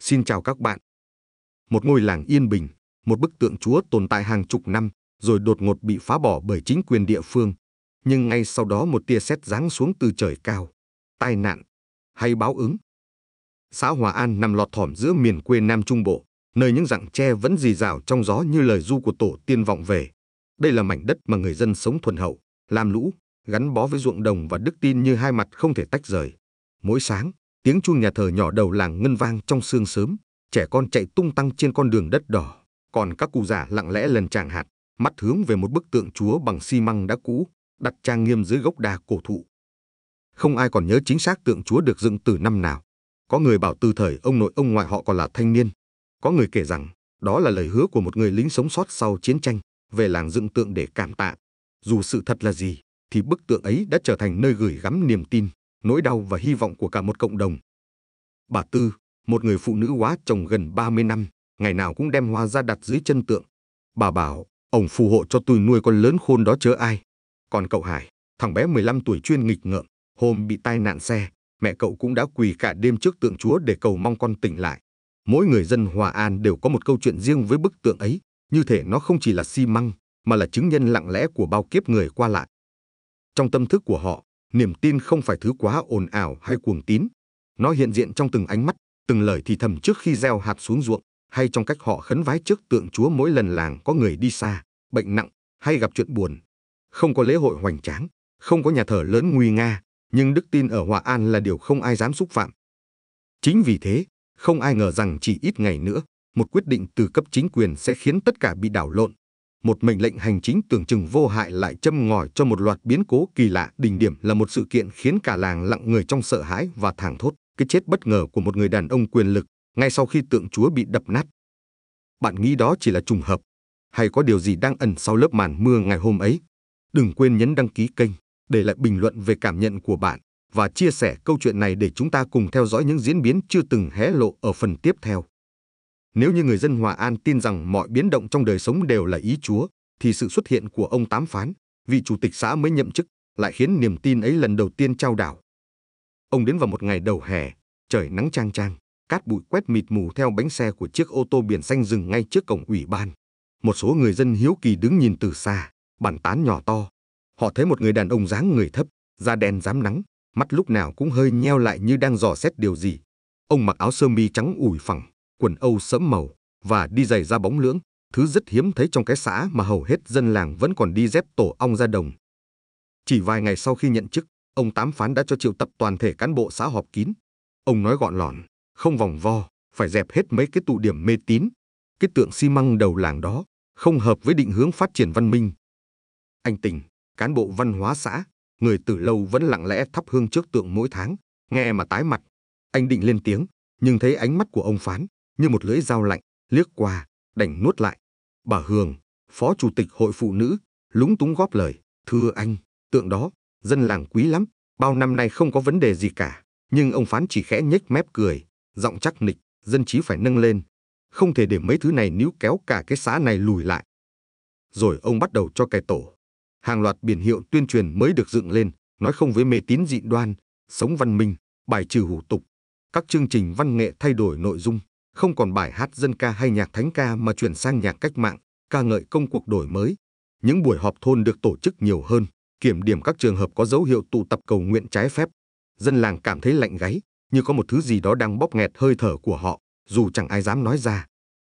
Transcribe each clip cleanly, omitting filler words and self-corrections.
Xin chào các bạn. Một ngôi làng yên bình, một bức tượng Chúa tồn tại hàng chục năm, rồi đột ngột bị phá bỏ bởi chính quyền địa phương. Nhưng ngay sau đó một tia sét giáng xuống từ trời cao. Tai nạn hay báo ứng? Xã Hòa An nằm lọt thỏm giữa miền quê Nam Trung Bộ, nơi những rặng tre vẫn rì rào trong gió như lời ru của tổ tiên vọng về. Đây là mảnh đất mà người dân sống thuần hậu, lam lũ, gắn bó với ruộng đồng và đức tin như hai mặt không thể tách rời. Mỗi sáng, tiếng chuông nhà thờ nhỏ đầu làng ngân vang trong sương sớm, trẻ con chạy tung tăng trên con đường đất đỏ, còn các cụ già lặng lẽ lần tràng hạt, mắt hướng về một bức tượng Chúa bằng xi măng đã cũ, đặt trang nghiêm dưới gốc đa cổ thụ. Không ai còn nhớ chính xác tượng Chúa được dựng từ năm nào. Có người bảo từ thời ông nội ông ngoại họ còn là thanh niên. Có người kể rằng đó là lời hứa của một người lính sống sót sau chiến tranh về làng dựng tượng để cảm tạ. Dù sự thật là gì, thì bức tượng ấy đã trở thành nơi gửi gắm niềm tin, nỗi đau và hy vọng của cả một cộng đồng. Bà Tư, một người phụ nữ hóa chồng gần 30 năm, ngày nào cũng đem hoa ra đặt dưới chân tượng. Bà bảo, ông phù hộ cho tôi nuôi con lớn khôn đó chớ ai. Còn cậu Hải, thằng bé 15 tuổi chuyên nghịch ngợm, hôm bị tai nạn xe, mẹ cậu cũng đã quỳ cả đêm trước tượng Chúa để cầu mong con tỉnh lại. Mỗi người dân Hòa An đều có một câu chuyện riêng với bức tượng ấy, như thể nó không chỉ là xi măng, mà là chứng nhân lặng lẽ của bao kiếp người qua lại. Trong tâm thức của họ, niềm tin không phải thứ quá ồn ào hay cuồng tín. Nó hiện diện trong từng ánh mắt, từng lời thì thầm trước khi gieo hạt xuống ruộng, hay trong cách họ khấn vái trước tượng Chúa mỗi lần làng có người đi xa, bệnh nặng hay gặp chuyện buồn. Không có lễ hội hoành tráng, không có nhà thờ lớn nguy nga, nhưng đức tin ở Hòa An là điều không ai dám xúc phạm. Chính vì thế, không ai ngờ rằng chỉ ít ngày nữa, một quyết định từ cấp chính quyền sẽ khiến tất cả bị đảo lộn. Một mệnh lệnh hành chính tưởng chừng vô hại lại châm ngòi cho một loạt biến cố kỳ lạ. Đỉnh điểm là một sự kiện khiến cả làng lặng người trong sợ hãi và thảng thốt, cái chết bất ngờ của một người đàn ông quyền lực ngay sau khi tượng Chúa bị đập nát. Bạn nghĩ đó chỉ là trùng hợp, hay có điều gì đang ẩn sau lớp màn mưa ngày hôm ấy? Đừng quên nhấn đăng ký kênh, để lại bình luận về cảm nhận của bạn và chia sẻ câu chuyện này để chúng ta cùng theo dõi những diễn biến chưa từng hé lộ ở phần tiếp theo. Nếu như người dân Hòa An tin rằng mọi biến động trong đời sống đều là ý Chúa, thì sự xuất hiện của ông Tám Phán, vị chủ tịch xã mới nhậm chức, lại khiến niềm tin ấy lần đầu tiên chao đảo. Ông đến vào một ngày đầu hè, trời nắng chang chang, cát bụi quét mịt mù theo bánh xe của chiếc ô tô biển xanh dừng ngay trước cổng ủy ban. Một số người dân hiếu kỳ đứng nhìn từ xa, bàn tán nhỏ to. Họ thấy một người đàn ông dáng người thấp, da đen rám nắng, mắt lúc nào cũng hơi nheo lại như đang dò xét điều gì. Ông mặc áo sơ mi trắng ủi phẳng, quần âu sẫm màu và đi giày da bóng lưỡng, thứ rất hiếm thấy trong cái xã mà hầu hết dân làng vẫn còn đi dép tổ ong ra đồng. Chỉ vài ngày sau khi nhận chức, ông Tám Phán đã cho triệu tập toàn thể cán bộ xã họp kín. Ông nói gọn lỏn, không vòng vo, phải dẹp hết mấy cái tụ điểm mê tín. Cái tượng xi măng đầu làng đó không hợp với định hướng phát triển văn minh. Anh Tình, cán bộ văn hóa xã, người từ lâu vẫn lặng lẽ thắp hương trước tượng mỗi tháng, nghe mà tái mặt. Anh định lên tiếng, nhưng thấy ánh mắt của ông Phán như một lưỡi dao lạnh, liếc qua, đành nuốt lại. Bà Hường, phó chủ tịch hội phụ nữ, lúng túng góp lời, thưa anh, tượng đó, dân làng quý lắm, bao năm nay không có vấn đề gì cả. Nhưng ông Phán chỉ khẽ nhếch mép cười, giọng chắc nịch, dân trí phải nâng lên. Không thể để mấy thứ này níu kéo cả cái xã này lùi lại. Rồi ông bắt đầu cho cài tổ. Hàng loạt biển hiệu tuyên truyền mới được dựng lên, nói không với mê tín dị đoan, sống văn minh, bài trừ hủ tục. Các chương trình văn nghệ thay đổi nội dung, không còn bài hát dân ca hay nhạc thánh ca mà chuyển sang nhạc cách mạng, ca ngợi công cuộc đổi mới. Những buổi họp thôn được tổ chức nhiều hơn, kiểm điểm các trường hợp có dấu hiệu tụ tập cầu nguyện trái phép. Dân làng cảm thấy lạnh gáy, như có một thứ gì đó đang bóp nghẹt hơi thở của họ, dù chẳng ai dám nói ra.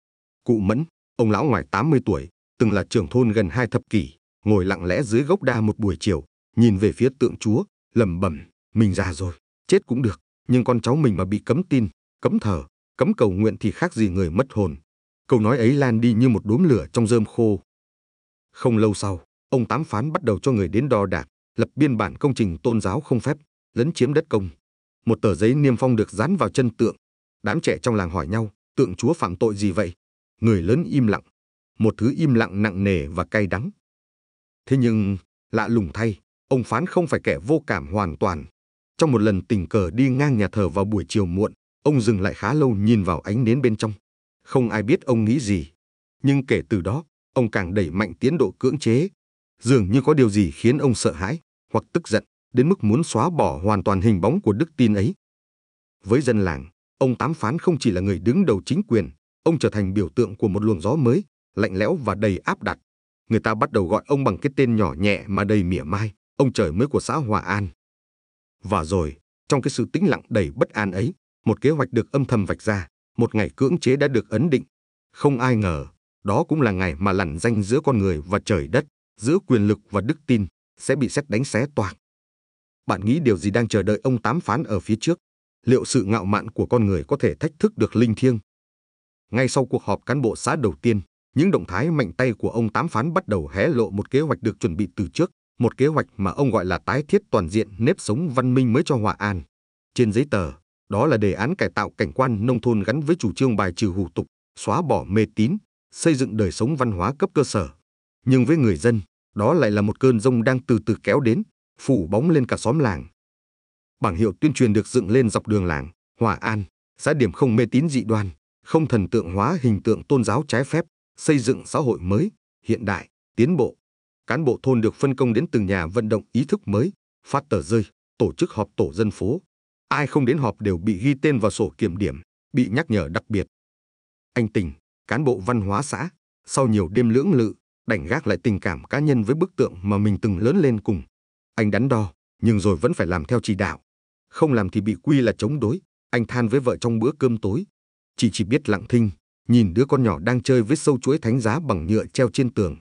Cụ Mẫn, ông lão ngoài 80 tuổi, từng là trưởng thôn gần 2 thập kỷ, ngồi lặng lẽ dưới gốc đa một buổi chiều, nhìn về phía tượng Chúa, lẩm bẩm, mình già rồi, chết cũng được, nhưng con cháu mình mà bị cấm tin, cấm thờ, cấm cầu nguyện thì khác gì người mất hồn. Câu nói ấy lan đi như một đốm lửa trong rơm khô. Không lâu sau, ông Tám Phán bắt đầu cho người đến đo đạc, lập biên bản công trình tôn giáo không phép, lấn chiếm đất công. Một tờ giấy niêm phong được dán vào chân tượng. Đám trẻ trong làng hỏi nhau, tượng Chúa phạm tội gì vậy? Người lớn im lặng, một thứ im lặng nặng nề và cay đắng. Thế nhưng, lạ lùng thay, ông Phán không phải kẻ vô cảm hoàn toàn. Trong một lần tình cờ đi ngang nhà thờ vào buổi chiều muộn, ông dừng lại khá lâu nhìn vào ánh nến bên trong. Không ai biết ông nghĩ gì. Nhưng kể từ đó, ông càng đẩy mạnh tiến độ cưỡng chế. Dường như có điều gì khiến ông sợ hãi, hoặc tức giận, đến mức muốn xóa bỏ hoàn toàn hình bóng của đức tin ấy. Với dân làng, Ông Tám Phán không chỉ là người đứng đầu chính quyền, ông trở thành biểu tượng của một luồng gió mới, lạnh lẽo và đầy áp đặt. Người ta bắt đầu gọi ông bằng cái tên nhỏ nhẹ mà đầy mỉa mai, ông trời mới của xã Hòa An. Và rồi, trong cái sự tĩnh lặng đầy bất an ấy, một kế hoạch được âm thầm vạch ra, một ngày cưỡng chế đã được ấn định. Không ai ngờ, đó cũng là ngày mà lằn ranh giữa con người và trời đất, giữa quyền lực và đức tin, sẽ bị sét đánh xé toạc. Bạn nghĩ điều gì đang chờ đợi ông Tám Phán ở phía trước? Liệu sự ngạo mạn của con người có thể thách thức được linh thiêng? Ngay sau cuộc họp cán bộ xã đầu tiên, những động thái mạnh tay của ông Tám Phán bắt đầu hé lộ một kế hoạch được chuẩn bị từ trước, một kế hoạch mà ông gọi là tái thiết toàn diện nếp sống văn minh mới cho Hòa An. Trên giấy tờ, đó là đề án cải tạo cảnh quan nông thôn gắn với chủ trương bài trừ hủ tục, xóa bỏ mê tín, xây dựng đời sống văn hóa cấp cơ sở. Nhưng với người dân, đó lại là một cơn giông đang từ từ kéo đến, phủ bóng lên cả xóm làng. Bảng hiệu tuyên truyền được dựng lên dọc đường làng, Hòa An, xã điểm không mê tín dị đoan, không thần tượng hóa hình tượng tôn giáo trái phép, xây dựng xã hội mới, hiện đại, tiến bộ. Cán bộ thôn được phân công đến từng nhà vận động ý thức mới, phát tờ rơi, tổ chức họp tổ dân phố. Ai không đến họp đều bị ghi tên vào sổ kiểm điểm, bị nhắc nhở đặc biệt. Anh Tình, cán bộ văn hóa xã, sau nhiều đêm lưỡng lự, đành gác lại tình cảm cá nhân với bức tượng mà mình từng lớn lên cùng. Anh đắn đo, nhưng rồi vẫn phải làm theo chỉ đạo. Không làm thì bị quy là chống đối, anh than với vợ trong bữa cơm tối. Chị chỉ biết lặng thinh, nhìn đứa con nhỏ đang chơi với sâu chuỗi thánh giá bằng nhựa treo trên tường.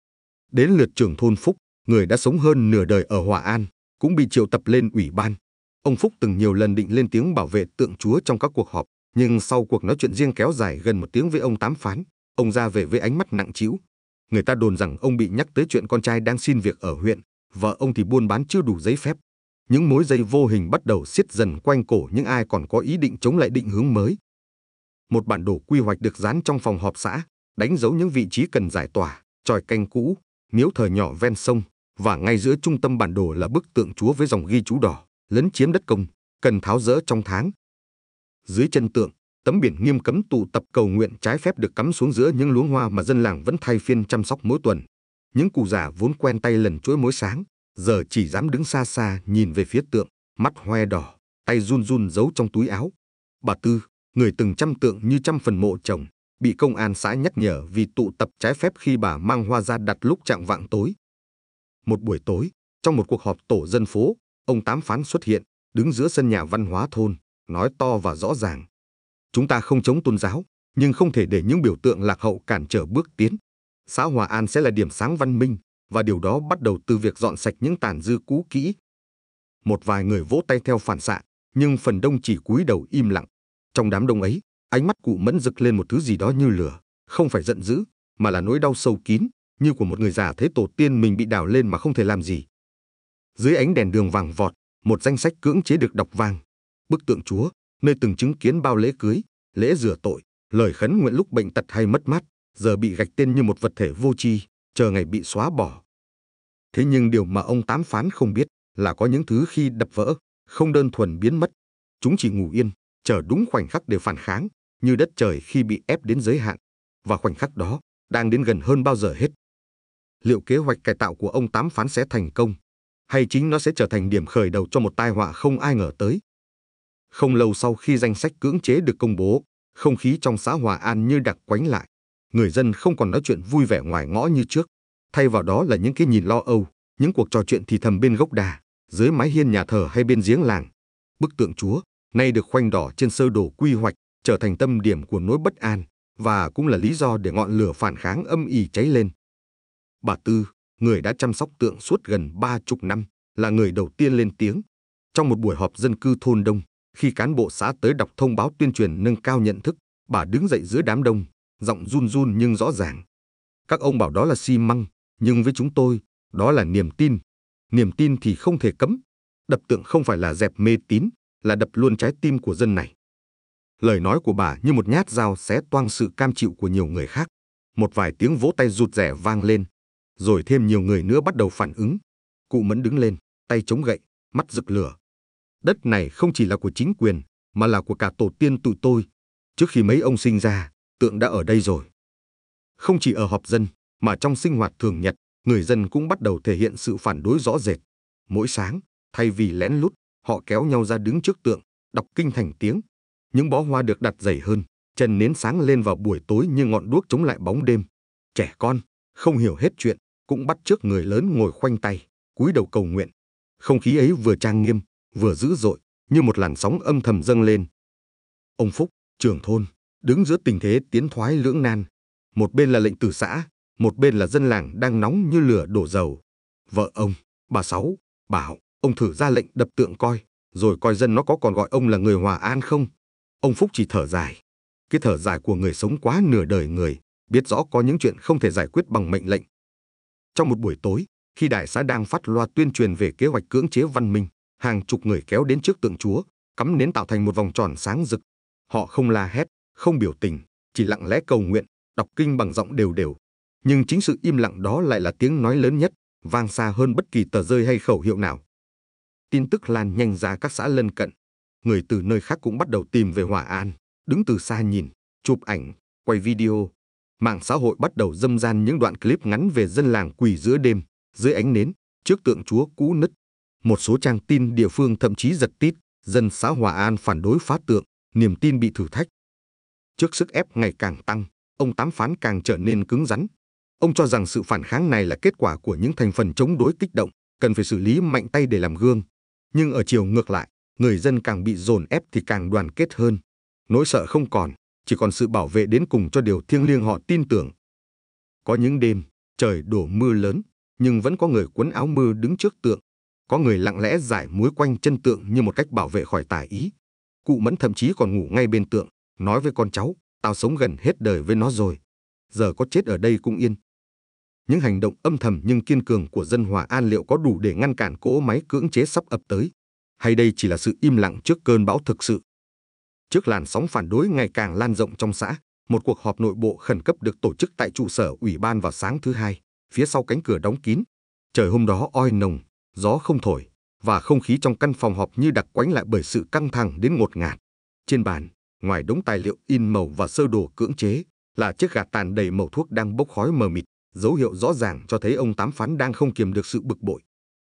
Đến lượt trưởng thôn Phúc, người đã sống hơn nửa đời ở Hòa An, cũng bị triệu tập lên ủy ban. Ông Phúc từng nhiều lần định lên tiếng bảo vệ tượng Chúa trong các cuộc họp, nhưng sau cuộc nói chuyện riêng kéo dài gần 1 tiếng với ông Tám Phán, ông ra về với ánh mắt nặng trĩu. Người ta đồn rằng ông bị nhắc tới chuyện con trai đang xin việc ở huyện, vợ ông thì buôn bán chưa đủ giấy phép. Những mối dây vô hình bắt đầu siết dần quanh cổ những ai còn có ý định chống lại định hướng mới. Một bản đồ quy hoạch được dán trong phòng họp xã, đánh dấu những vị trí cần giải tỏa, chòi canh cũ, miếu thờ nhỏ ven sông, và ngay giữa trung tâm bản đồ là bức tượng Chúa với dòng ghi chú đỏ, lấn chiếm đất công, cần tháo dỡ trong tháng. Dưới chân tượng, tấm biển nghiêm cấm tụ tập cầu nguyện trái phép được cắm xuống giữa những luống hoa mà dân làng vẫn thay phiên chăm sóc mỗi tuần. Những cụ già vốn quen tay lần chuỗi mối sáng, giờ chỉ dám đứng xa xa nhìn về phía tượng, mắt hoe đỏ, tay run run giấu trong túi áo. Bà Tư, người từng chăm tượng như chăm phần mộ chồng, bị công an xã nhắc nhở vì tụ tập trái phép khi bà mang hoa ra đặt lúc chạng vạng tối. Một buổi tối, trong một cuộc họp tổ dân phố, ông Tám Phán xuất hiện, đứng giữa sân nhà văn hóa thôn, nói to và rõ ràng. Chúng ta không chống tôn giáo, nhưng không thể để những biểu tượng lạc hậu cản trở bước tiến. Xã Hòa An sẽ là điểm sáng văn minh, và điều đó bắt đầu từ việc dọn sạch những tàn dư cũ kỹ. Một vài người vỗ tay theo phản xạ, nhưng phần đông chỉ cúi đầu im lặng. Trong đám đông ấy, ánh mắt cụ Mẫn rực lên một thứ gì đó như lửa, không phải giận dữ, mà là nỗi đau sâu kín, như của một người già thấy tổ tiên mình bị đào lên mà không thể làm gì. Dưới ánh đèn đường vàng vọt, một danh sách cưỡng chế được đọc vang. Bức tượng Chúa, nơi từng chứng kiến bao lễ cưới, lễ rửa tội, lời khấn nguyện lúc bệnh tật hay mất mát, giờ bị gạch tên như một vật thể vô tri, chờ ngày bị xóa bỏ. Thế nhưng điều mà ông Tám Phán không biết là có những thứ khi đập vỡ, không đơn thuần biến mất. Chúng chỉ ngủ yên, chờ đúng khoảnh khắc để phản kháng, như đất trời khi bị ép đến giới hạn. Và khoảnh khắc đó đang đến gần hơn bao giờ hết. Liệu kế hoạch cải tạo của ông Tám Phán sẽ thành công, hay chính nó sẽ trở thành điểm khởi đầu cho một tai họa không ai ngờ tới? Không lâu sau khi danh sách cưỡng chế được công bố, không khí trong xã Hòa An như đặc quánh lại. Người dân không còn nói chuyện vui vẻ ngoài ngõ như trước. Thay vào đó là những cái nhìn lo âu, những cuộc trò chuyện thì thầm bên gốc đà, dưới mái hiên nhà thờ hay bên giếng làng. Bức tượng Chúa, nay được khoanh đỏ trên sơ đồ quy hoạch, trở thành tâm điểm của nỗi bất an, và cũng là lý do để ngọn lửa phản kháng âm ỉ cháy lên. Bà Tư, người đã chăm sóc tượng suốt gần 30 năm, là người đầu tiên lên tiếng. Trong một buổi họp dân cư thôn đông, khi cán bộ xã tới đọc thông báo tuyên truyền nâng cao nhận thức, bà đứng dậy giữa đám đông, giọng run run nhưng rõ ràng. Các ông bảo đó là xi măng, nhưng với chúng tôi, đó là niềm tin. Niềm tin thì không thể cấm. Đập tượng không phải là dẹp mê tín, là đập luôn trái tim của dân này. Lời nói của bà như một nhát dao xé toang sự cam chịu của nhiều người khác. Một vài tiếng vỗ tay rụt rè vang lên, rồi thêm nhiều người nữa bắt đầu phản ứng. Cụ Mẫn đứng lên, tay chống gậy, mắt rực lửa. Đất này không chỉ là của chính quyền, mà là của cả tổ tiên tụi tôi. Trước khi mấy ông sinh ra, tượng đã ở đây rồi. Không chỉ ở họp dân, mà trong sinh hoạt thường nhật, người dân cũng bắt đầu thể hiện sự phản đối rõ rệt. Mỗi sáng, thay vì lén lút, họ kéo nhau ra đứng trước tượng, đọc kinh thành tiếng. Những bó hoa được đặt dày hơn, chân nến sáng lên vào buổi tối như ngọn đuốc chống lại bóng đêm. Trẻ con, không hiểu hết chuyện, cũng bắt chước người lớn ngồi khoanh tay, cúi đầu cầu nguyện. Không khí ấy vừa trang nghiêm, vừa dữ dội, như một làn sóng âm thầm dâng lên. Ông Phúc, trưởng thôn, đứng giữa tình thế tiến thoái lưỡng nan. Một bên là lệnh từ xã, một bên là dân làng đang nóng như lửa đổ dầu. Vợ ông, bà Sáu, bảo ông thử ra lệnh đập tượng coi, rồi coi dân nó có còn gọi ông là người hòa an không. Ông Phúc chỉ thở dài. Cái thở dài của người sống quá nửa đời người, biết rõ có những chuyện không thể giải quyết bằng mệnh lệnh. Trong một buổi tối, khi đại xã đang phát loa tuyên truyền về kế hoạch cưỡng chế văn minh, hàng chục người kéo đến trước tượng Chúa, cắm nến tạo thành một vòng tròn sáng rực. Họ không la hét, không biểu tình, chỉ lặng lẽ cầu nguyện, đọc kinh bằng giọng đều đều. Nhưng chính sự im lặng đó lại là tiếng nói lớn nhất, vang xa hơn bất kỳ tờ rơi hay khẩu hiệu nào. Tin tức lan nhanh ra các xã lân cận. Người từ nơi khác cũng bắt đầu tìm về Hòa An, đứng từ xa nhìn, chụp ảnh, quay video. Mạng xã hội bắt đầu râm ran những đoạn clip ngắn về dân làng quỳ giữa đêm, dưới ánh nến, trước tượng Chúa cũ nứt. Một số trang tin địa phương thậm chí giật tít, dân xã Hòa An phản đối phá tượng, niềm tin bị thử thách. Trước sức ép ngày càng tăng, ông Tám Phán càng trở nên cứng rắn. Ông cho rằng sự phản kháng này là kết quả của những thành phần chống đối kích động, cần phải xử lý mạnh tay để làm gương. Nhưng ở chiều ngược lại, người dân càng bị dồn ép thì càng đoàn kết hơn. Nỗi sợ không còn, chỉ còn sự bảo vệ đến cùng cho điều thiêng liêng họ tin tưởng. Có những đêm, trời đổ mưa lớn, nhưng vẫn có người quấn áo mưa đứng trước tượng. Có người lặng lẽ rải muối quanh chân tượng như một cách bảo vệ khỏi tà ý. Cụ Mẫn thậm chí còn ngủ ngay bên tượng, nói với con cháu, tao sống gần hết đời với nó rồi. Giờ có chết ở đây cũng yên. Những hành động âm thầm nhưng kiên cường của dân Hòa An liệu có đủ để ngăn cản cỗ máy cưỡng chế sắp ập tới? Hay đây chỉ là sự im lặng trước cơn bão thực sự? Trước làn sóng phản đối ngày càng lan rộng trong xã, một cuộc họp nội bộ khẩn cấp được tổ chức tại trụ sở ủy ban vào sáng thứ Hai, phía sau cánh cửa đóng kín. Trời hôm đó oi nồng, gió không thổi, và không khí trong căn phòng họp như đặc quánh lại bởi sự căng thẳng đến ngột ngạt. Trên bàn, ngoài đống tài liệu in màu và sơ đồ cưỡng chế, là chiếc gạt tàn đầy mẩu thuốc đang bốc khói mờ mịt, dấu hiệu rõ ràng cho thấy ông Tám Phán đang không kiềm được sự bực bội.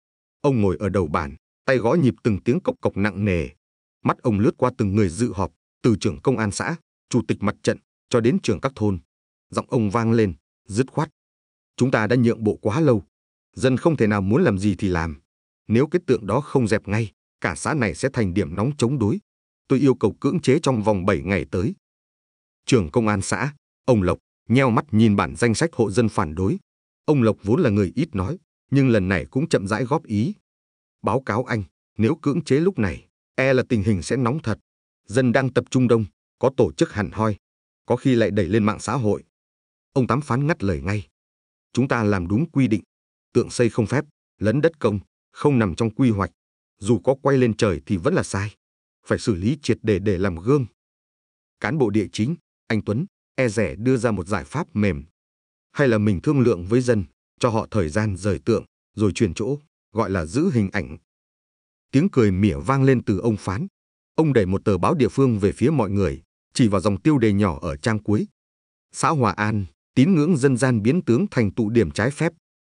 Ông ngồi ở đầu bàn, tay gõ nhịp từng tiếng cộc cộc nặng nề. Mắt ông lướt qua từng người dự họp, từ trưởng công an xã, chủ tịch mặt trận, cho đến trưởng các thôn. Giọng ông vang lên, dứt khoát. Chúng ta đã nhượng bộ quá lâu. Dân không thể nào muốn làm gì thì làm. Nếu cái tượng đó không dẹp ngay, cả xã này sẽ thành điểm nóng chống đối. Tôi yêu cầu cưỡng chế trong vòng 7 ngày tới. Trưởng công an xã, ông Lộc, nheo mắt nhìn bản danh sách hộ dân phản đối. Ông Lộc vốn là người ít nói, nhưng lần này cũng chậm rãi góp ý. Báo cáo anh, nếu cưỡng chế lúc này, là tình hình sẽ nóng thật. Dân đang tập trung đông, có tổ chức hẳn hoi, có khi lại đẩy lên mạng xã hội. Ông Tám Phán ngắt lời ngay. Chúng ta làm đúng quy định. Tượng xây không phép, lấn đất công, không nằm trong quy hoạch. Dù có quay lên trời thì vẫn là sai. Phải xử lý triệt để làm gương. Cán bộ địa chính, anh Tuấn, dè đưa ra một giải pháp mềm. Hay là mình thương lượng với dân, cho họ thời gian rời tượng, rồi chuyển chỗ, gọi là giữ hình ảnh. Tiếng cười mỉa vang lên từ ông Phán. Ông đẩy một tờ báo địa phương về phía mọi người, chỉ vào dòng tiêu đề nhỏ ở trang cuối. Xã Hòa An, tín ngưỡng dân gian biến tướng thành tụ điểm trái phép.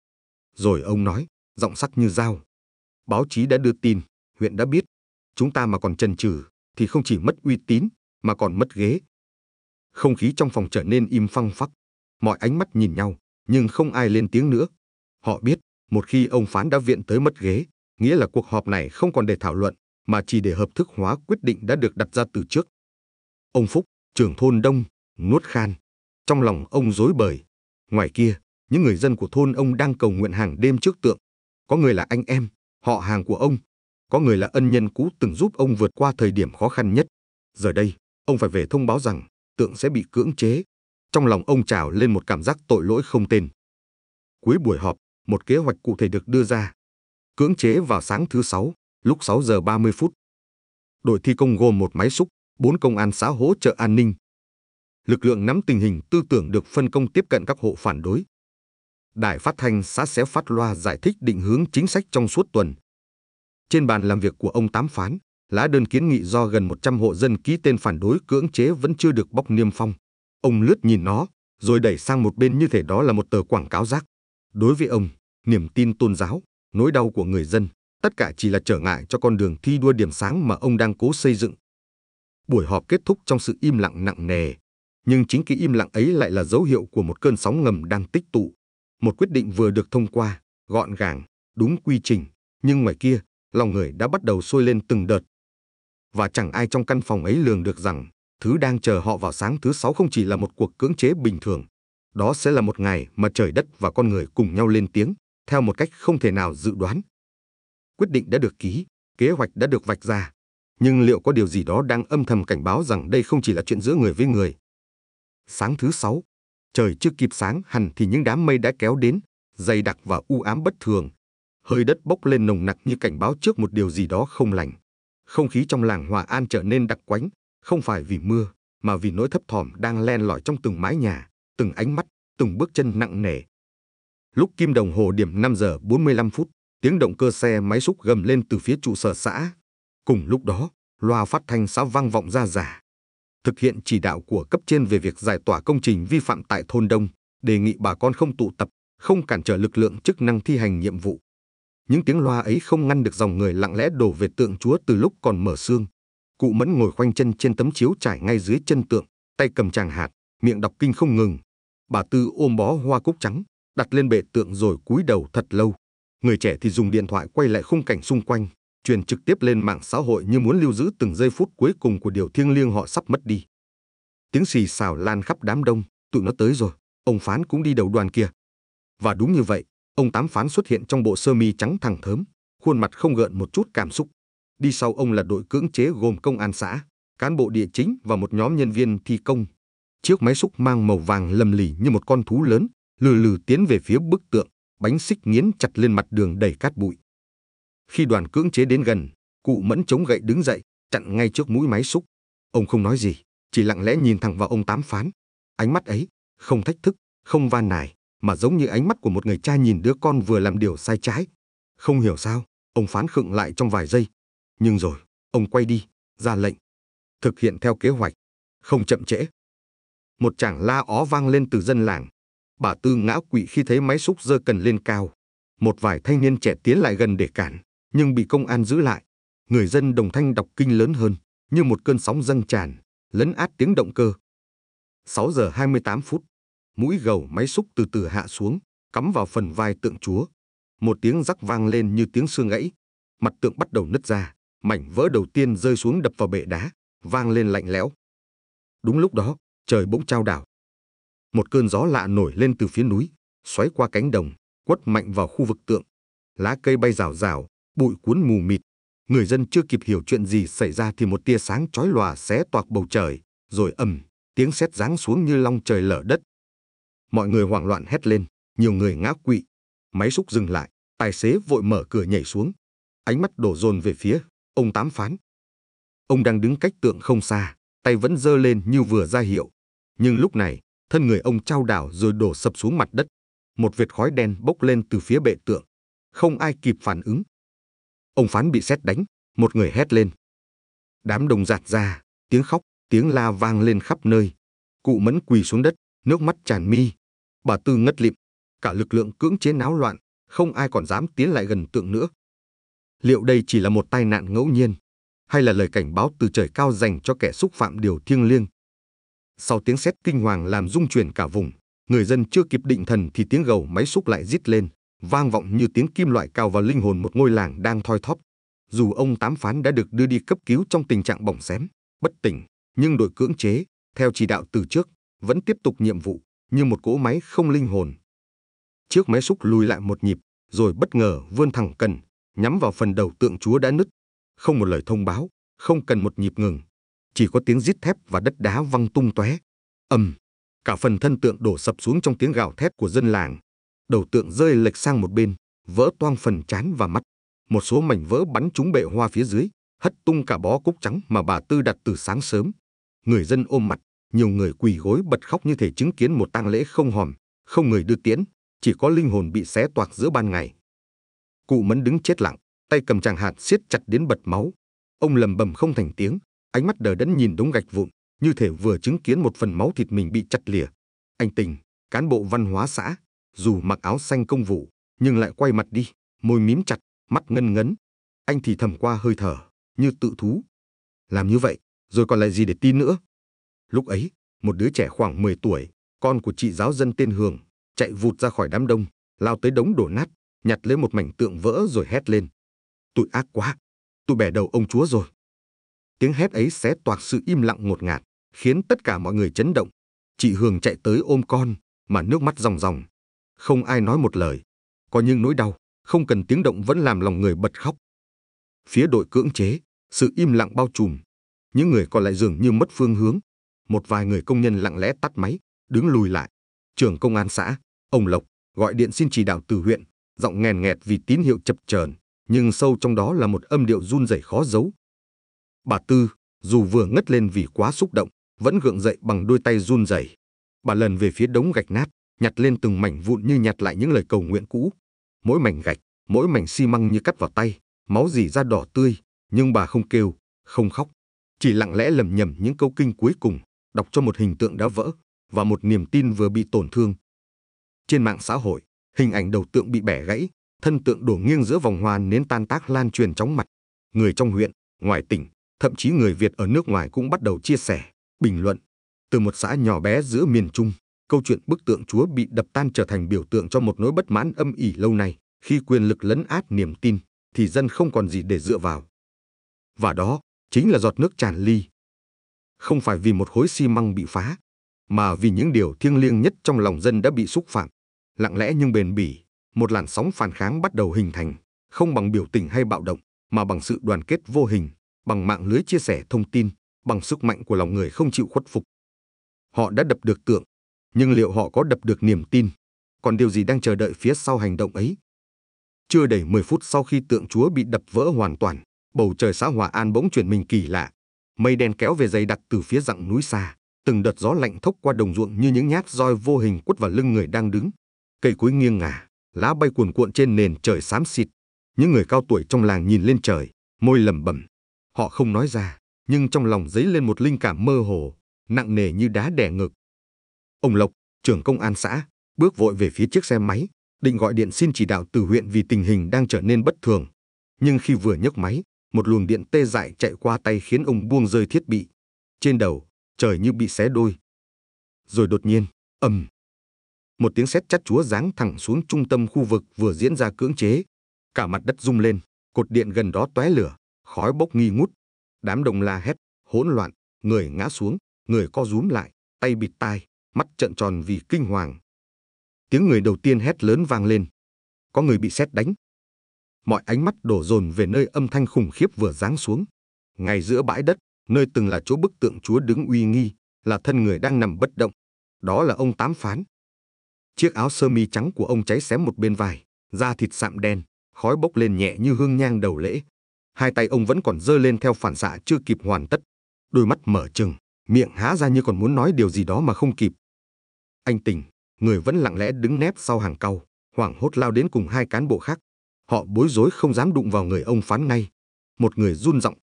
Rồi ông nói, giọng sắc như dao. Báo chí đã đưa tin, huyện đã biết. Chúng ta mà còn chần chừ thì không chỉ mất uy tín, mà còn mất ghế. Không khí trong phòng trở nên im phăng phắc. Mọi ánh mắt nhìn nhau, nhưng không ai lên tiếng nữa. Họ biết, một khi ông Phán đã viện tới mất ghế, nghĩa là cuộc họp này không còn để thảo luận, mà chỉ để hợp thức hóa quyết định đã được đặt ra từ trước. Ông Phúc, trưởng thôn Đông, nuốt khan. Trong lòng ông rối bời. Ngoài kia, những người dân của thôn ông đang cầu nguyện hàng đêm trước tượng. Có người là anh em, họ hàng của ông. Có người là ân nhân cũ từng giúp ông vượt qua thời điểm khó khăn nhất. Giờ đây, ông phải về thông báo rằng tượng sẽ bị cưỡng chế. Trong lòng ông trào lên một cảm giác tội lỗi không tên. Cuối buổi họp, một kế hoạch cụ thể được đưa ra. Cưỡng chế vào sáng thứ Sáu, lúc 6 giờ 30 phút. Đội thi công gồm một máy xúc, 4 công an xã hỗ trợ an ninh. Lực lượng nắm tình hình tư tưởng được phân công tiếp cận các hộ phản đối. Đài phát thanh xã sẽ phát loa giải thích định hướng chính sách trong suốt tuần. Trên bàn làm việc của ông Tám Phán, lá đơn kiến nghị do gần 100 hộ dân ký tên phản đối cưỡng chế vẫn chưa được bóc niêm phong. Ông lướt nhìn nó, rồi đẩy sang một bên như thể đó là một tờ quảng cáo rác. Đối với ông, niềm tin tôn giáo, nỗi đau của người dân, tất cả chỉ là trở ngại cho con đường thi đua điểm sáng mà ông đang cố xây dựng. Buổi họp kết thúc trong sự im lặng nặng nề. Nhưng chính cái im lặng ấy lại là dấu hiệu của một cơn sóng ngầm đang tích tụ. Một quyết định vừa được thông qua, gọn gàng, đúng quy trình. Nhưng ngoài kia, lòng người đã bắt đầu sôi lên từng đợt. Và chẳng ai trong căn phòng ấy lường được rằng, thứ đang chờ họ vào sáng thứ Sáu không chỉ là một cuộc cưỡng chế bình thường. Đó sẽ là một ngày mà trời đất và con người cùng nhau lên tiếng, theo một cách không thể nào dự đoán. Quyết định đã được ký, kế hoạch đã được vạch ra. Nhưng liệu có điều gì đó đang âm thầm cảnh báo rằng đây không chỉ là chuyện giữa người với người? Sáng thứ Sáu, trời chưa kịp sáng hẳn thì những đám mây đã kéo đến, dày đặc và u ám bất thường. Hơi đất bốc lên nồng nặc như cảnh báo trước một điều gì đó không lành. Không khí trong làng Hòa An trở nên đặc quánh, không phải vì mưa, mà vì nỗi thấp thỏm đang len lỏi trong từng mái nhà, từng ánh mắt, từng bước chân nặng nề. Lúc kim đồng hồ điểm 5 giờ 45 phút, tiếng động cơ xe máy xúc gầm lên từ phía trụ sở xã. Cùng lúc đó, loa phát thanh xã vang vọng ra rả. Thực hiện chỉ đạo của cấp trên về việc giải tỏa công trình vi phạm tại thôn Đông, đề nghị bà con không tụ tập, không cản trở lực lượng chức năng thi hành nhiệm vụ. Những tiếng loa ấy không ngăn được dòng người lặng lẽ đổ về tượng Chúa từ lúc còn mở sương. Cụ Mẫn ngồi khoanh chân trên tấm chiếu trải ngay dưới chân tượng, tay cầm tràng hạt, miệng đọc kinh không ngừng. Bà Tư ôm bó hoa cúc trắng, đặt lên bệ tượng rồi cúi đầu thật lâu. Người trẻ thì dùng điện thoại quay lại khung cảnh xung quanh, truyền trực tiếp lên mạng xã hội như muốn lưu giữ từng giây phút cuối cùng của điều thiêng liêng họ sắp mất đi. Tiếng xì xào lan khắp đám đông, tụi nó tới rồi, ông Phán cũng đi đầu đoàn kia. Và đúng như vậy, ông Tám Phán xuất hiện trong bộ sơ mi trắng thẳng thớm, khuôn mặt không gợn một chút cảm xúc. Đi sau ông là đội cưỡng chế gồm công an xã, cán bộ địa chính và một nhóm nhân viên thi công. Chiếc máy xúc mang màu vàng lầm lì như một con thú lớn, lừ lừ tiến về phía bức tượng, bánh xích nghiến chặt lên mặt đường đầy cát bụi. Khi đoàn cưỡng chế đến gần, cụ Mẫn chống gậy đứng dậy, chặn ngay trước mũi máy xúc. Ông không nói gì, chỉ lặng lẽ nhìn thẳng vào ông Tám Phán. Ánh mắt ấy, không thách thức, không van nài, mà giống như ánh mắt của một người cha nhìn đứa con vừa làm điều sai trái. Không hiểu sao, ông Phán khựng lại trong vài giây. Nhưng rồi, ông quay đi, ra lệnh. Thực hiện theo kế hoạch, không chậm trễ. Một tràng la ó vang lên từ dân làng. Bà Tư ngã quỵ khi thấy máy xúc giơ cần lên cao. Một vài thanh niên trẻ tiến lại gần để cản, nhưng bị công an giữ lại. Người dân đồng thanh đọc kinh lớn hơn, như một cơn sóng dâng tràn, lấn át tiếng động cơ. 6 giờ 28 phút, mũi gầu máy xúc từ từ hạ xuống, cắm vào phần vai tượng Chúa. Một tiếng rắc vang lên như tiếng xương gãy. Mặt tượng bắt đầu nứt ra, mảnh vỡ đầu tiên rơi xuống đập vào bệ đá, vang lên lạnh lẽo. Đúng lúc đó, trời bỗng chao đảo. Một cơn gió lạ nổi lên từ phía núi, xoáy qua cánh đồng, quất mạnh vào khu vực tượng. Lá cây bay rào rào, bụi cuốn mù mịt. Người dân chưa kịp hiểu chuyện gì xảy ra thì một tia sáng chói lòa xé toạc bầu trời, rồi ầm, tiếng sét giáng xuống như long trời lở đất. Mọi người hoảng loạn hét lên, nhiều người ngã quỵ. Máy xúc dừng lại, tài xế vội mở cửa nhảy xuống. Ánh mắt đổ dồn về phía ông Tám Phán. Ông đang đứng cách tượng không xa, tay vẫn giơ lên như vừa ra hiệu. Nhưng lúc này, thân người ông chao đảo rồi đổ sập xuống mặt đất. Một vệt khói đen bốc lên từ phía bệ tượng. Không ai kịp phản ứng. Ông Phán bị sét đánh, một người hét lên. Đám đông dạt ra, tiếng khóc, tiếng la vang lên khắp nơi. Cụ Mẫn quỳ xuống đất, nước mắt tràn mi. Bà Tư ngất lịm. Cả lực lượng cưỡng chế náo loạn, không ai còn dám tiến lại gần tượng nữa. Liệu đây chỉ là một tai nạn ngẫu nhiên, hay là lời cảnh báo từ trời cao dành cho kẻ xúc phạm điều thiêng liêng? Sau tiếng sét kinh hoàng làm rung chuyển cả vùng, người dân chưa kịp định thần thì tiếng gầu máy xúc lại rít lên, vang vọng như tiếng kim loại cào vào linh hồn một ngôi làng đang thoi thóp. Dù ông Tám Phán đã được đưa đi cấp cứu trong tình trạng bỏng xém, bất tỉnh, nhưng đội cưỡng chế, theo chỉ đạo từ trước, vẫn tiếp tục nhiệm vụ như một cỗ máy không linh hồn. Chiếc máy xúc lùi lại một nhịp, rồi bất ngờ vươn thẳng cần, nhắm vào phần đầu tượng Chúa đã nứt. Không một lời thông báo, không cần một nhịp ngừng, chỉ có tiếng rít thép và đất đá văng tung tóe. Ầm, cả phần thân tượng đổ sập xuống trong tiếng gào thét của dân làng. Đầu tượng rơi lệch sang một bên, vỡ toang phần trán và mắt. Một số mảnh vỡ bắn trúng bệ hoa phía dưới, hất tung cả bó cúc trắng mà bà Tư đặt từ sáng sớm. Người dân ôm mặt, nhiều người quỳ gối bật khóc như thể chứng kiến một tang lễ không hòm, không người đưa tiễn, chỉ có linh hồn bị xé toạc giữa ban ngày. Cụ Mẫn đứng chết lặng, tay cầm tràng hạt siết chặt đến bật máu. Ông lầm bầm không thành tiếng, ánh mắt đờ đẫn nhìn đống gạch vụn, như thể vừa chứng kiến một phần máu thịt mình bị chặt lìa. Anh Tình, cán bộ văn hóa xã, dù mặc áo xanh công vụ, nhưng lại quay mặt đi, môi mím chặt, mắt ngân ngấn. Anh thì thầm qua hơi thở, như tự thú. Làm như vậy, Rồi còn lại gì để tin nữa? Lúc ấy, một đứa trẻ khoảng 10 tuổi, con của chị giáo dân tên Hường, chạy vụt ra khỏi đám đông, lao tới đống đổ nát, nhặt lấy một mảnh tượng vỡ rồi hét lên. Tụi ác quá, tụi bẻ đầu ông chúa rồi. Tiếng hét ấy xé toạc sự im lặng ngột ngạt, khiến tất cả mọi người chấn động. Chị Hường chạy tới ôm con, mà nước mắt ròng ròng. Không ai nói một lời. Có những nỗi đau, không cần tiếng động vẫn làm lòng người bật khóc. Phía đội cưỡng chế, sự im lặng bao trùm. Những người còn lại dường như mất phương hướng. Một vài người công nhân lặng lẽ tắt máy, đứng lùi lại. Trưởng công an xã, ông Lộc, gọi điện xin chỉ đạo từ huyện, giọng nghèn nghẹt vì tín hiệu chập chờn, nhưng sâu trong đó là một âm điệu run rẩy khó giấu. Bà Tư, dù vừa ngất lên vì quá xúc động, vẫn gượng dậy bằng đôi tay run rẩy. Bà lần về phía đống gạch nát, nhặt lên từng mảnh vụn như nhặt lại những lời cầu nguyện cũ. Mỗi mảnh gạch, mỗi mảnh xi măng như cắt vào tay, máu rỉ ra đỏ tươi, nhưng bà không kêu, không khóc, chỉ lặng lẽ lẩm nhẩm những câu kinh cuối cùng, đọc cho một hình tượng đã vỡ và một niềm tin vừa bị tổn thương. Trên mạng xã hội, hình ảnh đầu tượng bị bẻ gãy, thân tượng đổ nghiêng giữa vòng hoa nến tan tác lan truyền chóng mặt. Người trong huyện, ngoài tỉnh, thậm chí người Việt ở nước ngoài cũng bắt đầu chia sẻ, bình luận. Từ một xã nhỏ bé giữa miền Trung, câu chuyện bức tượng Chúa bị đập tan trở thành biểu tượng cho một nỗi bất mãn âm ỉ lâu nay. Khi quyền lực lấn át niềm tin, thì dân không còn gì để dựa vào. Và đó chính là giọt nước tràn ly. Không phải vì một khối xi măng bị phá, mà vì những điều thiêng liêng nhất trong lòng dân đã bị xúc phạm. Lặng lẽ nhưng bền bỉ, một làn sóng phản kháng bắt đầu hình thành, không bằng biểu tình hay bạo động, mà bằng sự đoàn kết vô hình, bằng mạng lưới chia sẻ thông tin, bằng sức mạnh của lòng người không chịu khuất phục. Họ đã đập được tượng, nhưng liệu họ có đập được niềm tin? Còn điều gì đang chờ đợi phía sau hành động ấy? Chưa đầy 10 phút sau khi tượng Chúa bị đập vỡ hoàn toàn, bầu trời xã Hòa An bỗng chuyển mình kỳ lạ. Mây đen kéo về dày đặc từ phía dặng núi xa, từng đợt gió lạnh thốc qua đồng ruộng như những nhát roi vô hình quất vào lưng người đang đứng. Cây cối nghiêng ngả, lá bay cuồn cuộn trên nền trời xám xịt. Những người cao tuổi trong làng nhìn lên trời, môi lẩm bẩm. Họ không nói ra, nhưng trong lòng dấy lên một linh cảm mơ hồ, nặng nề như đá đè ngực. Ông Lộc, trưởng công an xã, bước vội về phía chiếc xe máy, định gọi điện xin chỉ đạo từ huyện vì tình hình đang trở nên bất thường. Nhưng khi vừa nhấc máy, một luồng điện tê dại chạy qua tay khiến ông buông rơi thiết bị. Trên đầu, trời như bị xé đôi. Rồi đột nhiên, ầm, một tiếng sét chát chúa giáng thẳng xuống trung tâm khu vực vừa diễn ra cưỡng chế. Cả mặt đất rung lên, cột điện gần đó tóe lửa, khói bốc nghi ngút. Đám đông la hét, hỗn loạn, người ngã xuống, người co rúm lại, tay bịt tai, mắt trợn tròn vì kinh hoàng. Tiếng người đầu tiên hét lớn vang lên. Có người bị sét đánh. Mọi ánh mắt đổ dồn về nơi âm thanh khủng khiếp vừa giáng xuống. Ngay giữa bãi đất, nơi từng là chỗ bức tượng Chúa đứng uy nghi, là thân người đang nằm bất động. Đó là ông Tám Phán. Chiếc áo sơ mi trắng của ông cháy xém một bên vai, da thịt sạm đen, khói bốc lên nhẹ như hương nhang đầu lễ. Hai tay ông vẫn còn giơ lên theo phản xạ chưa kịp hoàn tất. Đôi mắt mở trừng, miệng há ra như còn muốn nói điều gì đó mà không kịp. Anh Tình, người vẫn lặng lẽ đứng nép sau hàng cau, hoảng hốt lao đến cùng hai cán bộ khác. Họ bối rối không dám đụng vào người ông Phán ngay. Một người run giọng.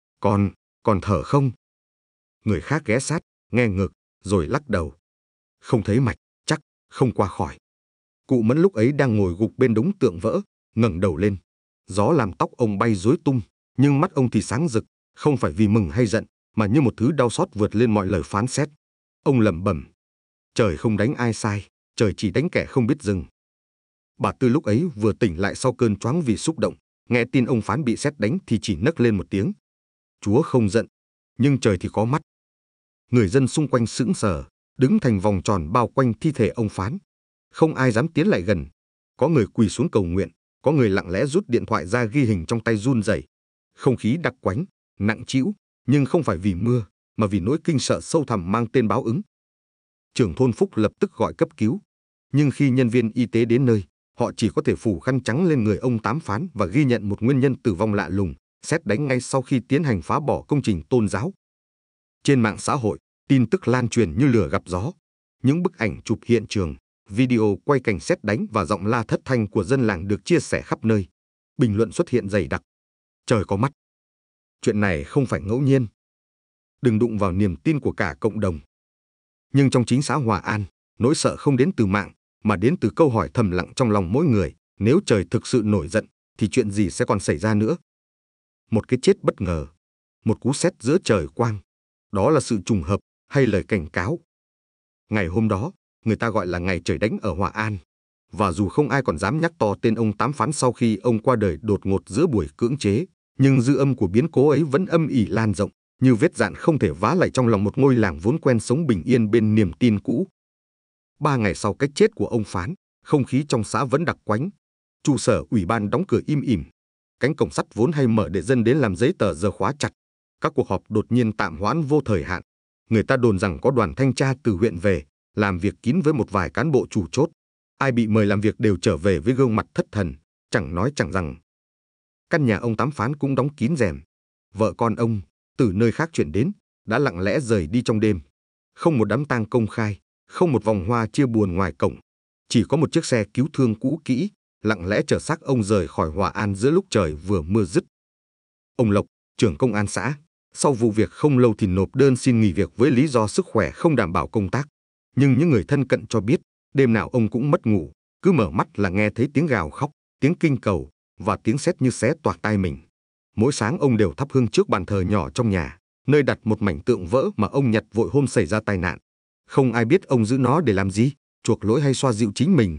Còn thở không? Người khác ghé sát, nghe ngược, rồi lắc đầu. Không thấy mạch, chắc, không qua khỏi. Cụ Mẫn lúc ấy đang ngồi gục bên đống tượng vỡ, ngẩng đầu lên. Gió làm tóc ông bay rối tung, nhưng mắt ông thì sáng rực, không phải vì mừng hay giận, mà như một thứ đau xót vượt lên mọi lời phán xét. Ông lẩm bẩm. Trời không đánh ai sai, trời chỉ đánh kẻ không biết dừng. Bà Tư lúc ấy vừa tỉnh lại sau cơn choáng vì xúc động, nghe tin ông Phán bị sét đánh thì chỉ nấc lên một tiếng. Chúa không giận, nhưng trời thì có mắt. Người dân xung quanh sững sờ, đứng thành vòng tròn bao quanh thi thể ông Phán. Không ai dám tiến lại gần. Có người quỳ xuống cầu nguyện, có người lặng lẽ rút điện thoại ra ghi hình trong tay run rẩy. Không khí đặc quánh, nặng trĩu, nhưng không phải vì mưa, mà vì nỗi kinh sợ sâu thẳm mang tên báo ứng. Trưởng thôn Phúc lập tức gọi cấp cứu, nhưng khi nhân viên y tế đến nơi, họ chỉ có thể phủ khăn trắng lên người ông Tám Phán và ghi nhận một nguyên nhân tử vong lạ lùng, sét đánh ngay sau khi tiến hành phá bỏ công trình tôn giáo. Trên mạng xã hội, tin tức lan truyền như lửa gặp gió. Những bức ảnh chụp hiện trường, video quay cảnh sét đánh và giọng la thất thanh của dân làng được chia sẻ khắp nơi. Bình luận xuất hiện dày đặc. Trời có mắt. Chuyện này không phải ngẫu nhiên. Đừng đụng vào niềm tin của cả cộng đồng. Nhưng trong chính xã Hòa An, nỗi sợ không đến từ mạng, mà đến từ câu hỏi thầm lặng trong lòng mỗi người. Nếu trời thực sự nổi giận, thì chuyện gì sẽ còn xảy ra nữa? Một cái chết bất ngờ, một cú sét giữa trời quang, Đó là sự trùng hợp hay lời cảnh cáo? Ngày hôm đó, người ta gọi là ngày trời đánh ở Hòa An. Và dù không ai còn dám nhắc to tên ông Tám Phán sau khi ông qua đời đột ngột giữa buổi cưỡng chế, nhưng dư âm của biến cố ấy vẫn âm ỉ lan rộng, như vết dạn không thể vá lại trong lòng một ngôi làng vốn quen sống bình yên bên niềm tin cũ. 3 ngày sau cái chết của ông Phán, không khí trong xã vẫn đặc quánh. Trụ sở ủy ban đóng cửa im ỉm. Cánh cổng sắt vốn hay mở để dân đến làm giấy tờ giờ khóa chặt. Các cuộc họp đột nhiên tạm hoãn vô thời hạn. Người ta đồn rằng có đoàn thanh tra từ huyện về, làm việc kín với một vài cán bộ chủ chốt. Ai bị mời làm việc đều trở về với gương mặt thất thần, chẳng nói chẳng rằng. Căn nhà ông Tám Phán cũng đóng kín rèm. Vợ con ông, từ nơi khác chuyển đến, đã lặng lẽ rời đi trong đêm. Không một đám tang công khai, không một vòng hoa chia buồn ngoài cổng. Chỉ có một chiếc xe cứu thương cũ kỹ, lặng lẽ chở xác ông rời khỏi Hòa An giữa lúc trời vừa mưa dứt. Ông Lộc, trưởng công an xã, sau vụ việc không lâu thì nộp đơn xin nghỉ việc với lý do sức khỏe không đảm bảo công tác. Nhưng những người thân cận cho biết, đêm nào ông cũng mất ngủ, cứ mở mắt là nghe thấy tiếng gào khóc, tiếng kinh cầu và tiếng sét như xé toạc tai mình. Mỗi sáng ông đều thắp hương trước bàn thờ nhỏ trong nhà, nơi đặt một mảnh tượng vỡ mà ông nhặt vội hôm xảy ra tai nạn. Không ai biết ông giữ nó để làm gì, chuộc lỗi hay xoa dịu chính mình.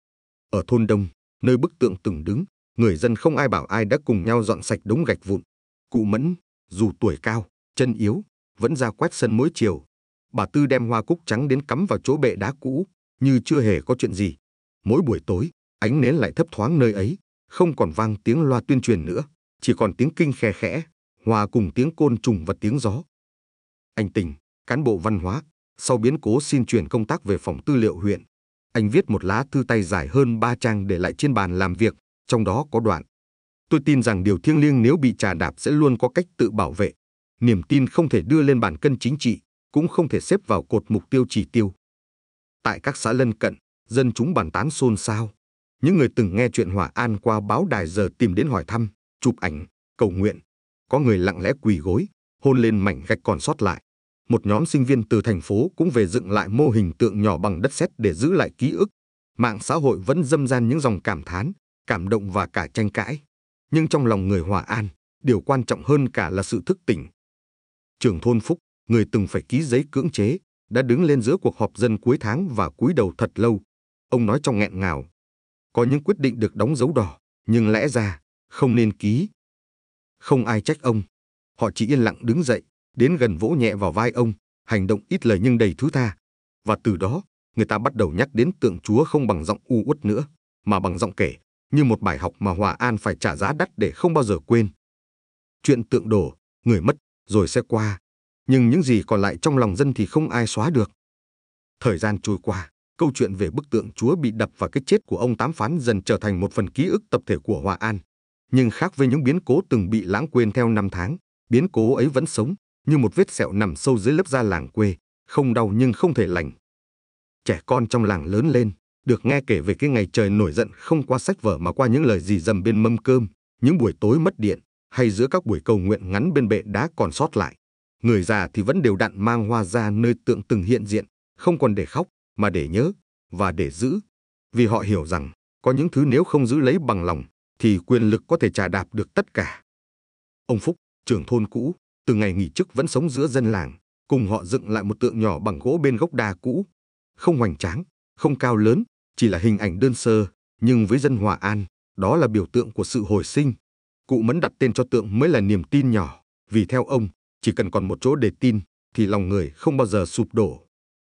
Ở thôn Đông, nơi bức tượng từng đứng, người dân không ai bảo ai đã cùng nhau dọn sạch đống gạch vụn. Cụ Mẫn, dù tuổi cao, chân yếu, vẫn ra quét sân mỗi chiều. Bà Tư đem hoa cúc trắng đến cắm vào chỗ bệ đá cũ, như chưa hề có chuyện gì. Mỗi buổi tối, ánh nến lại thấp thoáng nơi ấy, không còn vang tiếng loa tuyên truyền nữa, chỉ còn tiếng kinh khe khẽ, hòa cùng tiếng côn trùng và tiếng gió. Anh Tình, cán bộ văn hóa, sau biến cố xin chuyển công tác về phòng tư liệu huyện. Anh viết một lá thư tay dài hơn 3 trang để lại trên bàn làm việc, trong đó có đoạn: tôi tin rằng điều thiêng liêng nếu bị trà đạp sẽ luôn có cách tự bảo vệ. Niềm tin không thể đưa lên bàn cân chính trị, cũng không thể xếp vào cột mục tiêu chỉ tiêu. Tại các xã lân cận, dân chúng bàn tán xôn xao. Những người từng nghe chuyện Hòa An qua báo đài giờ tìm đến hỏi thăm, chụp ảnh, cầu nguyện. Có người lặng lẽ quỳ gối, hôn lên mảnh gạch còn sót lại. Một nhóm sinh viên từ thành phố cũng về dựng lại mô hình tượng nhỏ bằng đất sét để giữ lại ký ức. Mạng xã hội vẫn dâm gian những dòng cảm thán, cảm động và cả tranh cãi. Nhưng trong lòng người Hòa An, điều quan trọng hơn cả là sự thức tỉnh. Trưởng thôn Phúc, người từng phải ký giấy cưỡng chế, đã đứng lên giữa cuộc họp dân cuối tháng và cúi đầu thật lâu. Ông nói trong nghẹn ngào: có những quyết định được đóng dấu đỏ, nhưng lẽ ra không nên ký. Không ai trách ông. Họ chỉ yên lặng đứng dậy, đến gần vỗ nhẹ vào vai ông, hành động ít lời nhưng đầy thứ tha. Và từ đó, người ta bắt đầu nhắc đến tượng Chúa không bằng giọng u uất nữa, mà bằng giọng kể, như một bài học mà Hòa An phải trả giá đắt để không bao giờ quên. Chuyện tượng đổ, người mất, rồi sẽ qua. Nhưng những gì còn lại trong lòng dân thì không ai xóa được. Thời gian trôi qua, câu chuyện về bức tượng Chúa bị đập và cái chết của ông Tám Phán dần trở thành một phần ký ức tập thể của Hòa An. Nhưng khác với những biến cố từng bị lãng quên theo năm tháng, biến cố ấy vẫn sống, như một vết sẹo nằm sâu dưới lớp da làng quê, không đau nhưng không thể lành. Trẻ con trong làng lớn lên, được nghe kể về cái ngày trời nổi giận không qua sách vở mà qua những lời rì rầm bên mâm cơm, những buổi tối mất điện, hay giữa các buổi cầu nguyện ngắn bên bệ đá còn sót lại. Người già thì vẫn đều đặn mang hoa ra nơi tượng từng hiện diện, không còn để khóc, mà để nhớ, và để giữ. Vì họ hiểu rằng, có những thứ nếu không giữ lấy bằng lòng, thì quyền lực có thể chà đạp được tất cả. Ông Phúc, trưởng thôn cũ, từ ngày nghỉ chức vẫn sống giữa dân làng, cùng họ dựng lại một tượng nhỏ bằng gỗ bên gốc đa cũ. Không hoành tráng, không cao lớn, chỉ là hình ảnh đơn sơ, nhưng với dân Hòa An, đó là biểu tượng của sự hồi sinh. Cụ Mẫn đặt tên cho tượng mới là niềm tin nhỏ, vì theo ông, chỉ cần còn một chỗ để tin, thì lòng người không bao giờ sụp đổ.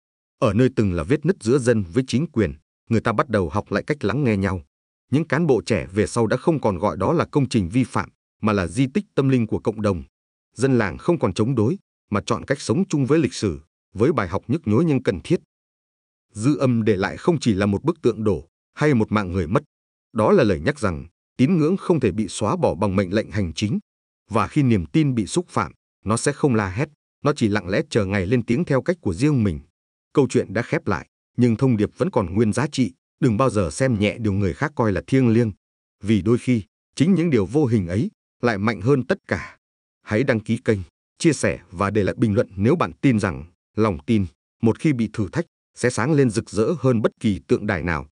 Ở nơi từng là vết nứt giữa dân với chính quyền, người ta bắt đầu học lại cách lắng nghe nhau. Những cán bộ trẻ về sau đã không còn gọi đó là công trình vi phạm, mà là di tích tâm linh của cộng đồng. Dân làng không còn chống đối, mà chọn cách sống chung với lịch sử, với bài học nhức nhối nhưng cần thiết. Dư âm để lại không chỉ là một bức tượng đổ hay một mạng người mất. Đó là lời nhắc rằng tín ngưỡng không thể bị xóa bỏ bằng mệnh lệnh hành chính. Và khi niềm tin bị xúc phạm, nó sẽ không la hét, nó chỉ lặng lẽ chờ ngày lên tiếng theo cách của riêng mình. Câu chuyện đã khép lại, nhưng thông điệp vẫn còn nguyên giá trị. Đừng bao giờ xem nhẹ điều người khác coi là thiêng liêng. Vì đôi khi, chính những điều vô hình ấy lại mạnh hơn tất cả. Hãy đăng ký kênh, chia sẻ và để lại bình luận nếu bạn tin rằng lòng tin, một khi bị thử thách, sẽ sáng lên rực rỡ hơn bất kỳ tượng đài nào.